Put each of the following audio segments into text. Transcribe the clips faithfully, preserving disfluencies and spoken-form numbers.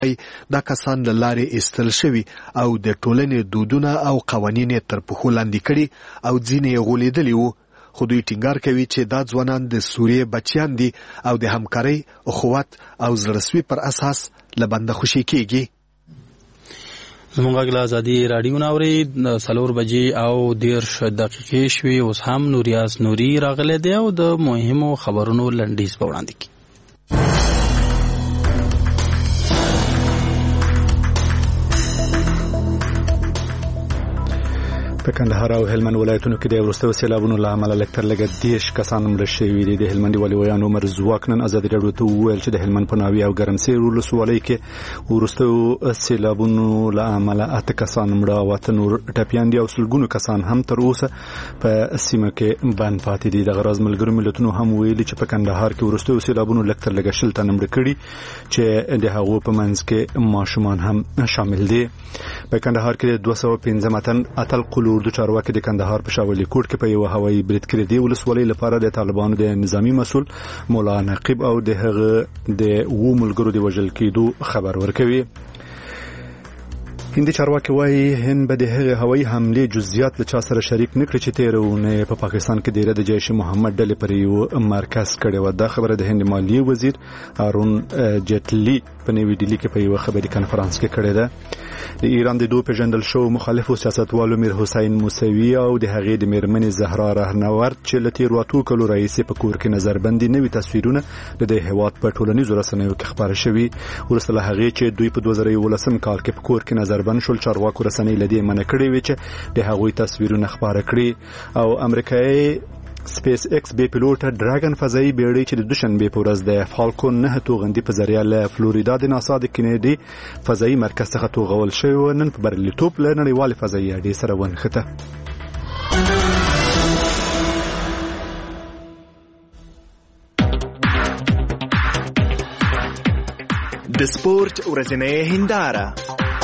دا کسان له لارې ایستل شوي او د ټولنې دودونه او قوانین تر پښو لاندې کړي او ځینې یې غولېدلي وو، خو دوی ټینګار کوي چې دا ځوانان د سوریې بچیان دي او د همکارۍ، اخوت او زړهسوي پر اساس له بنده خوشي کېږي. زموږ غږ له ازادي راډیو نه اورئ، څلور بجې او دېرش دقیقې شوې. اوس هم نوریاز نوري راغلی دی او د مهمو خبرونو لنډیز به وړاندې کړي. په کندهار او هلمند ولایتونو کې د وروستیو سیلابونو له امله لږ تر لږه دېرش کسان مړه شوي دي. د هلمند والي ویان عمر زواک نن ازادي راډیو ته وویل چې د هلمند په ناوې او ګرمسیر ولسوالۍ کې وروستیو سیلابونو له امله اته کسان مړه او اته نور ټپیان دي او سلګونو کسان هم تر اوسه په سیمه کې بند پاتې دي. دغه راز ملګرو ملتونو هم ویلي چې په کندهار کې وروستیو سیلابونو لږ تر لږه شل تنه مړه کړي چې د هغو په منځ کې ماشومان هم شامل دي. په کندهار کې دوه سوه پنځه متن اتل قلو اردو چارواکي د کندهار په شاولي کوټ کې په یو هوایي برید کې د ولسوالۍ لپاره د طالبانو د نظامی مسول مولا نقیب او د هغه د وو ملګرو د وژل کېدو خبر ورکوي. هندي چارواکي وايي هند به د هغه هوایي حمله جزئیات له چا سره شریک نکړي چې تیرونه په پاکستان کې ډیره د جیش محمد ډلې پر یو مرکز کړي و. دا خبره د هند مالیه وزیر هارون جیټلی په نوې ډیلي کې په یو خبري کانفرنس کې کړې ده. د ایران د دوه پیژندل شو مخالفو سیاستوالو میر حسین موسوی او د هغې د میرمنې زهرا رهنورد چې له تیرو اتو کلو راهیسې په کور کې نظربندي نوي تصویرونه د هیواد په ټولنیزو رسنیو کې خپاره شوي. وروسته له هغې چې دوی په دوه زره یولسم کال کې په کور کې نظربند شول، چارواکو رسنۍ له دې منع کړې وې چې د هغوی تصویرونه خپاره کړي. او امریکایي سپیس ایکس بی پیلوټ ډراګن فضایي بیړۍ چې د دوشنبه په ورځ د فالکون نه توغندي په ذریعه له فلوریدا د ناسا د کینیډي فضایي مرکز څخه توغول شوی، نن په بریالیتوب له نړیوالې فضایي اډې سره ونښته. د سپورت ورځنۍ هنداره.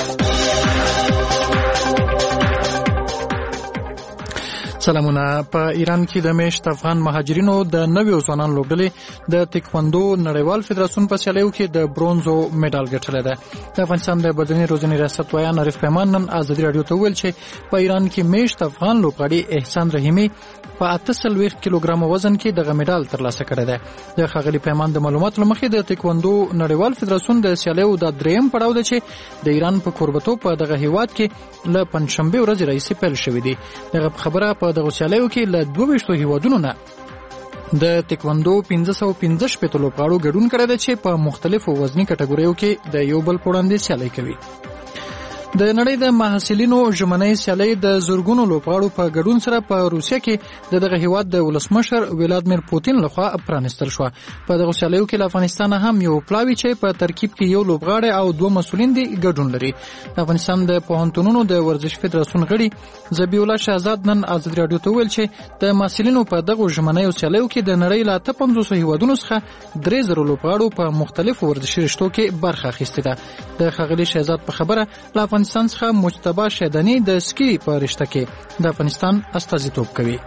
سلامونه. په ایران کې د میشت افغان مهاجرینو د نویو ځوانانو لوبډلې د تکواندو نړیوال فدراسیون په سیالیو کې د برونزو میډال ګټلی ده. د افغانستان د بدني روزنې ریاست ویان عارف پیمان نن ازادي راډیو ته وویل چې په ایران کې میشت افغان لوبغاړي احسان رحیمي په اته څلوېښت کیلوګرام وزن کې دغه میډال ترلاسه کړی دی. د ښاغلي پیمان د معلوماتو له مخې د تکواندو نړیوال فدراسیون د سیالیو د دریم پړاو دی چې د ایران په کوربتوب په دغه هیواد کې له پنجشنبې ورځې راهیسې پیل شوی دی. دغه خبره په دغه سیالیو کې له دوه ویشتو هیوادونو نه د تکواندو پنځه سوه پنځه شپېته لوبغاړو ګډون کړی دی چې په مختلفو وزني کټګوریو کې د یو بل په وړاندې سیالي کوي. د نړۍ د محصلینو ژمنۍ سیالۍ د زرګونو لوبغاړو په ګډون سره په روسیه کې د دغه هیواد د ولسمشر ولادمیر پوتین لخوا پرانستل شو. په دغه سیالیو کې له افغانستان هم یو پلاوی چې په ترکیب کې یو لوبغاړی او دوه مسولین دي ګډون لري. د افغانستان د پوهنتونونو د ورزش فدراسیون غړي ذبیح الله شهزاد نن ازادي راډیو ته ویل چې د محصلینو په دغه ژمنۍ سیالیو کې د نړۍ له اته پنځوس هیوادونو څخه درې زره لوبغاړو په مختلفو ورزشي رشتو کې برخه اخیستې ده. د ښاغلي شهزاد په خبره له افغانستان څخه مجتبی شیدانی د سکی په رشته کې د افغانستان استازیتوب کوي.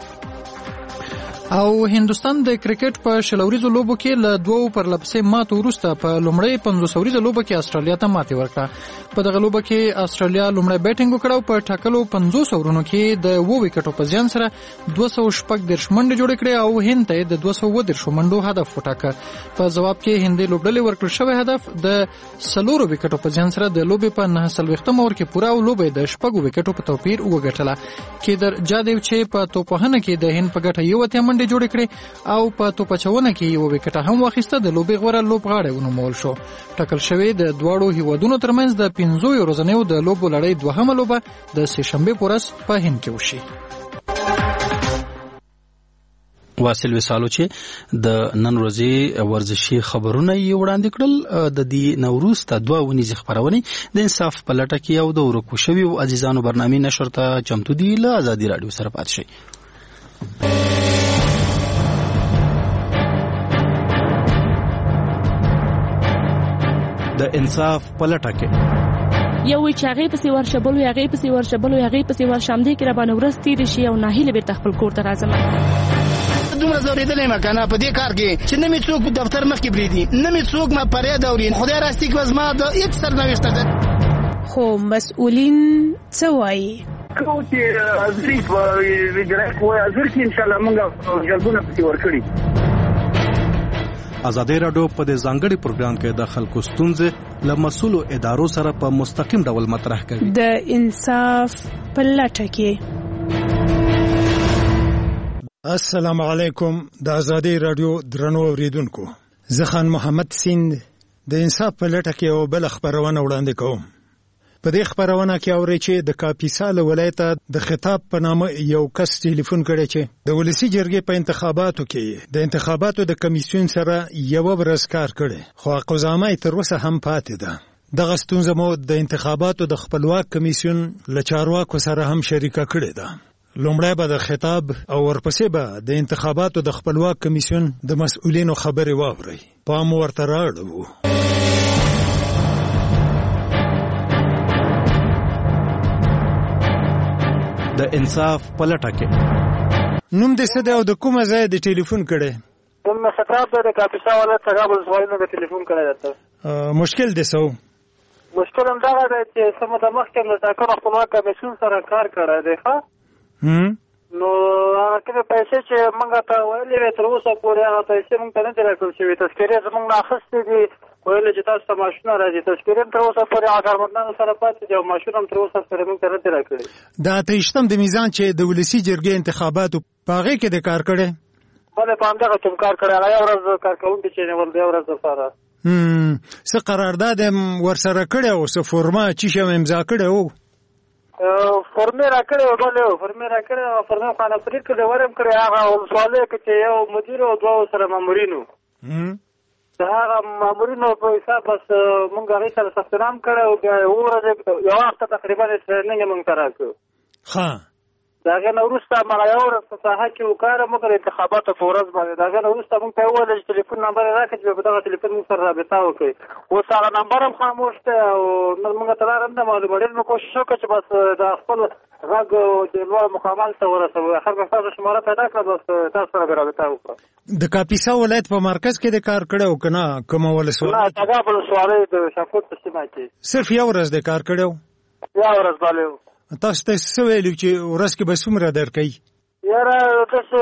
او هندوستان د کرکټ په شلوریزو لوبو کې له دوو پرلپسې ماتو وروسته په لومړۍ پنځوس اوریزه لوبه کې استرالیا ته ماتې ورکړه. په دغه لوبه کې استرالیا لومړی بیټینګ وکړ او په ټاکلو پنځوس اورونو کې د اووه وکټو په زیان سره دوه سوه شپږ دېرش منډې جوړې کړې او هند ته د دوه سوه اووه دېرشو منډو هدف وټاکه. په جواب کې هندي لوبډلې ورکړل شوی هدف د څلورو وکټو په زیان سره د لوبې په نهه څلوېښتم اوور کې پوره او لوبه د شپږو وکټو په توپیر وګټله. کیدر جادیو چې په توپوهنه کې د هند په ګټه یو اتیا منډې جوړې کړې او په توپ اچونه کې یو وکټ هم واخیسته. د لوبې غوره لوبغاړی ونومول شو. ټاکل شوی د دواړو هیوادونو ترمنځ د پنځو ورځنیو د لوبو لړۍ دوهمه لوبه د سه شنبې په ورځ په هند کې وشي. واصل وسالو چې د نن ورځې ورزشي خبرونه یې وړاندې کړل. د دې نوروز ته دوه ونیزې خبرونه د انصاف په لټه کې او د ورکو شوي او عزیزانو برنامې نشر ته چمتو دي. له ازادي راډیو سره پات شي. د انصاف په لټه کې یو وی چې هغه پسې ورشبل وي هغه پسې ورشبل وي هغه پسې ورشم دي کې را باندې ورستي شي او ناهیله به تخپل کور ته راځم. دومره زورېدلی یم که نه په دې کار کې چې نه مې څوک دفتر مخکې پرېږدي نه مې څوک ما فریاد اوري. خدای راستي که زما د هېڅ سرنوشته ده. خو مسؤلین څه وایي؟ کوم چې ازري ویډرک وایي ازر کې انشاءالله موږ جلبونه پسې ورکړي. ازادي راډیو په دې ځانګړي پروګرام کې د خلکو ستونزې له مسؤلو ادارو سره په مستقیم ډول مطرح کوي. د انصاف په لټه کې. السلام علیکم. د ازادي راډیو درنو اوریدونکو، زه خان محمد سیند د انصاف په لټه کې یو بل خبرونه وړاندې کوم. په دې خبرونه کې اوري چې د کاپیسا له ولایته د خطاب په نامه یو کس ټلیفون کړی چې د ولسی جرګې په انتخاباتو کې د انتخاباتو د کمیسیون سره یو ورځ کار کړي، خو قضامه تر اوسه هم پاتې ده. دغه ستونزه مو د انتخاباتو د خپلواک کمیسیون له چارواکو سره هم شریکه کړې ده. لومړی به د خطاب او ورپسې به د انتخاباتو د خپلواک کمیسیون د مسؤلینو خبرې واورئ. پام ورته راوړو. د انصاف په لټه کې. نوم دې څه دی او د کومه ځای د ټلیفون کړی؟ نوم مې خطاب دی، د کاپیسا ولایت څخه ولسوالۍ نه د ټلیفون کړی درته. مشکل دې څه و؟ مشکل همدغه دی چې څه موده مخکې له ټاکنو خپلواک کمیسیون سره کار کړی دی. ښه نو هغه کومې پیسې چې موږ ته ویلې وې تر اوسه پورې هغه پیسې موږ ته نه دي راکړل شوي. تذکرې زموږ نه اخیستې دي، ویلې چې تاسو ته معاشونه راځي. تذکرې هم تر اوسه پورې هغه کارمندانو سره پاتې دي او معاشونه هم تر اوسه پورې موږ ته نه دي راکړي. د اته ویشتم د میزان چې د ولسي جرګې انتخاباتو په هغې کې د کار کړی؟ بلې په همدغه کې کار کړی. هغه یو ورځ کار کوونکي چې نیول دی، یو ورځ دپاره. څه قرارداد ورسره کړی او څه فورمه چې شی امضا کړی و؟ فرمې را کړې و. بلې فرمې را کړې و. فرمې خانه فرید کړې ورم کړې. هغه ولسوالۍ کې چې یو مدیر او دوه سره مامورین وو، د هغه مامورینو په حساب بس موږ هغې سره ثبت نام کړی او بیا یوه ورځ یوه هفته تقریبا ټرېننګ یې موږ ته راکړو. د هغې نه وروسته مغه یوه ورځ په ساحه کې وکاره موږ د انتخاباتو په ورځ باندې. د هغې نه وروسته موږ ته یې وویل چې ټلیفون نمبر یې راکړه چې په دغه ټلیفون موږ سره رابطه وکړئ. اوس هغه نمبر هم خاموش دی او موږ ته لاره هم نه معلومه. ډېر مې کوشش وکړه چې بس د خپل غږ د لوړ مقاماتو ته ورسوو. اخر مې ستاسو شماره پیدا کړه، بس تاسو سره مې رابطه وکړه. د کاپیسا ولایت په مرکز کې د کار کړی او که نه کومه ولسوالۍ؟ نه، تګاب ولسوالۍ د شاهکوټ په سیمه کې صرف یو ورځ د کار کړی و؟ یوه ورځ بلې و. تاسو ته څه ویلي چې ورځ کې به څومره درکوي؟ یاره داسې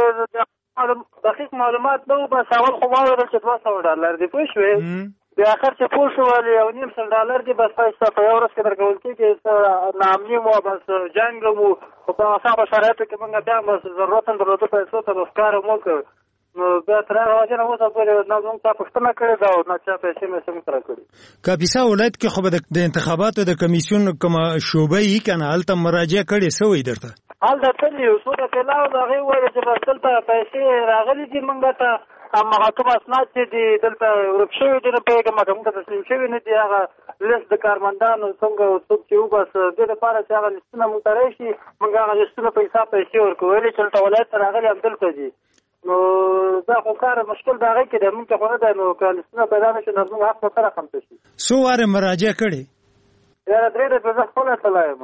دقیق معلومات نه وو. بس اول خو ما ویل چې دوه سوه ډالر دي، پوه شوې. بیا اخر چې پوه شو ولې یو نیم سل ډالر دي، بس پیسې په یو ورځ کې درکول کېږي. ناامني مو بس جنګ مو په اسانه شرایطو کې موږ بیا بس ضرورت درلوده پیسو ته بس کار مو وکړ. نو بیا تر هغه وجه نه اوسه پورې نه زموږ چا پوښتنه کړې ده او نه چا پیسې مې څه موږ سره کړي. کاپیسا ولایت کې خو به د انتخاباتو د کمیسیون کومه شعبه یي که نه هلته مراجعه کړې څه وایي درته؟ هلته تللي یو څو دقیقې لاړو. د هغې وویل چې بس دلته پیسې راغلي دي موږ ته، هماغه کوم اسناد چې دي دلته ورک شوي دي نه پوهېږم که موږ ته تسلیم شوي نه دي. هغه لیست د کارمندانو څنګه څوک چې وبس دې دپاره چې هغه لیستونه موږ ته راشي موږ هغه لیستونه په حساب پیسې ورکوو. ویلې چې دلته ولایت ته راغلي همدلته دي. نو دا خو کار مشکل د هغې کې دی، موږ ته خو نه دی. نو که لیستونه پیدا نه شي نو زموږ حق به کله خمسه شي. څو وارې مراجعه کړې؟ یاره درې دفعې زه خپله تللی یم.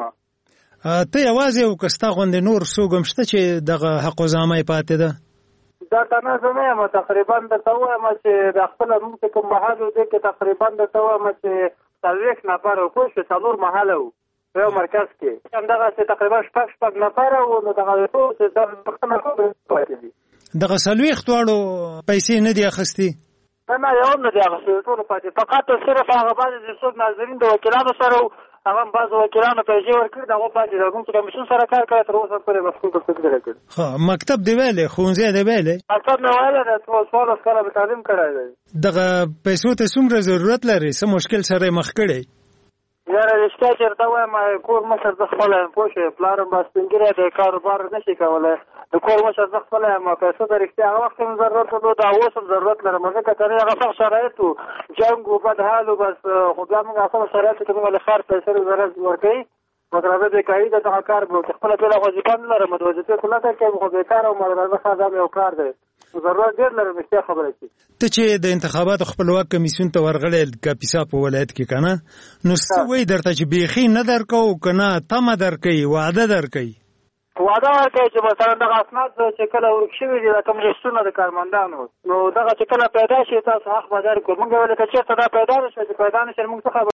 ته یوازې یو که ستا غوندې نور څوک هم شته چې دغه حق وظامه یې پاتې ده؟ دا تنه زه نه یم. تقریبا درته ووایم چې د خپله موږ چې کوم محل و دې کې تقریبا درته ووایم چې څلوېښت نفره وو، پوه شوې. څلور محله وو په یو مرکز کې. همدغسې تقریبا شپږ شپږ نفره وو. نو دغه چې دا پوښتنه پاتې دي. دغه څلوېښت واړو پیسې نه دي اخیستې؟ نه نه، یو هم نه دي اخیستې، ټولو پاتې. فقط صرف هغه بعضې چې څوک ناظرین د وکیلانو سره وو، هغه هم بعضو وکیلانو پیسې ورکړي، د هغو پاتې دي. موږ چې کمیسیون سره کار کوي تر اوسه پورې بس کوم څه نه دی کړی. ښه، مکتب دې ویلی؟ ښوونځی دې ویلی؟ مکتب مې ویلی دی، څوارلس کاله مې تعلیم کړی دی. دغه پیسو ته څومره ضرورت لري؟ څه مشکل سره یې مخ کړی؟ یاره رښتیا چې درته ووایم کور مشر زه خپله یم، پوه شوې. پلار هم بس سپین ږیری دی، کاروبار نه شي کولی. د کور مشر زه خپله یم. پیسو ته رښتیا هغه وخت هم ضرورت درلود او اوس هم ضرورت لرم. ځکه که نه هغه سخت شرایط وو، جنګ وو، بد حال وو. بس خو بیا موږ هغه شرایطو کې موږ له ښار پیسې ضرورت ورکوي. مدرسه بیکاري ده، دغه کار به خپله ټوله وظیفه نه لرم. د وظیفې خو نه ده کوم، خو بېکاره او مدرسه ښه دا یو کار دی. ضرورت ډېر لرم، رښتیا خبره چې ته چې د انتخاباتو خپلواک کمیسیون ته ورغلی کاپیسا په ولایت کې که نه، نو څه وایي درته چې بیخي نه درکوو که نه تمه درکوي، وعده درکوي؟ وعده ورکوي چې مثلا دغه اسناد چې کله ورک شوي دي د کوم لیستونه د کارمندانو نو دغه چې کله پیدا شي تاسو حق به درکړو. موږ ویل که چېرته دا پیدا نه شوه چې پیدا نه شي موږ څه خبره